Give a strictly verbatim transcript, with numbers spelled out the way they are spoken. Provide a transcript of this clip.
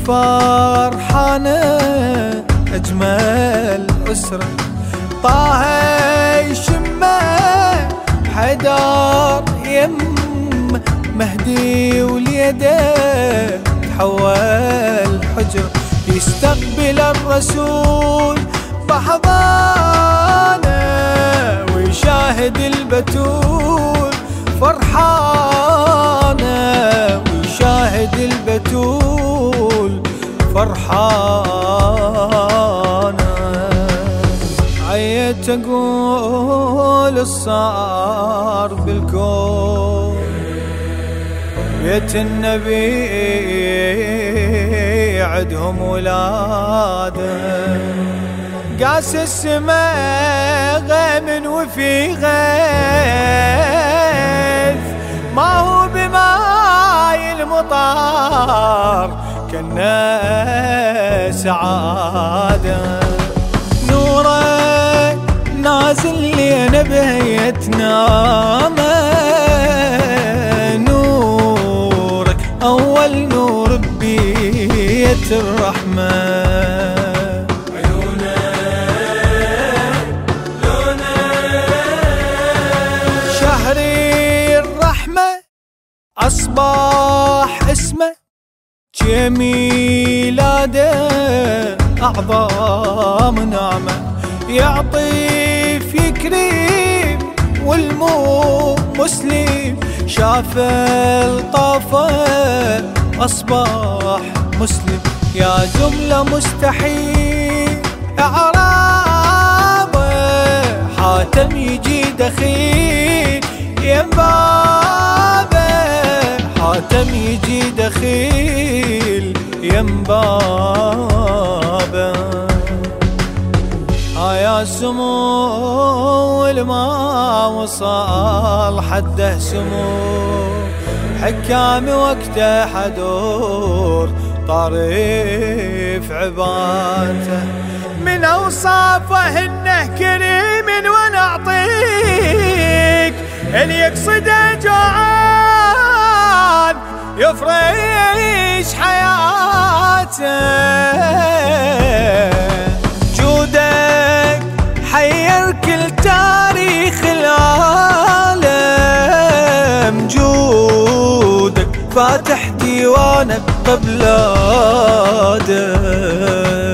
فرحانة أجمل أسرة، طه يشمه حيدر يم مهدي وليده تحول حجر، يستقبل الرسول بحضانه ويشاهد البتول فرحانه، ويشاهد البتول فرحانه. عيت اقول الصار بالكون بيت النبي عدهم ولاده، قاس السماء غيم وفي غيث، ما هو بماي المطار كنا سعاده، نورك نازل لينا بهيتنا، نورك أول نور ببيت الرحمة، عيونك لونك شهر الرحمة أصبح اسمه جميلاده أعظم نعمة، يعطي في كريم والمو مسلم، شاف الطافة أصبح مسلم، يا جملة مستحيل إعرابه، حاتم يجي دخيل ينبابه، حاتم يجي دخيل ينبابه. يا سمو الما وصل حده سمو، حكامي وقته حدور طريف عباته، من اوصافه انه كريم وانا اعطيك اللي يقصده جوعان يفرش حياته، حير كل تاريخ العالم، جودك فاتح ديوانك ببلاده.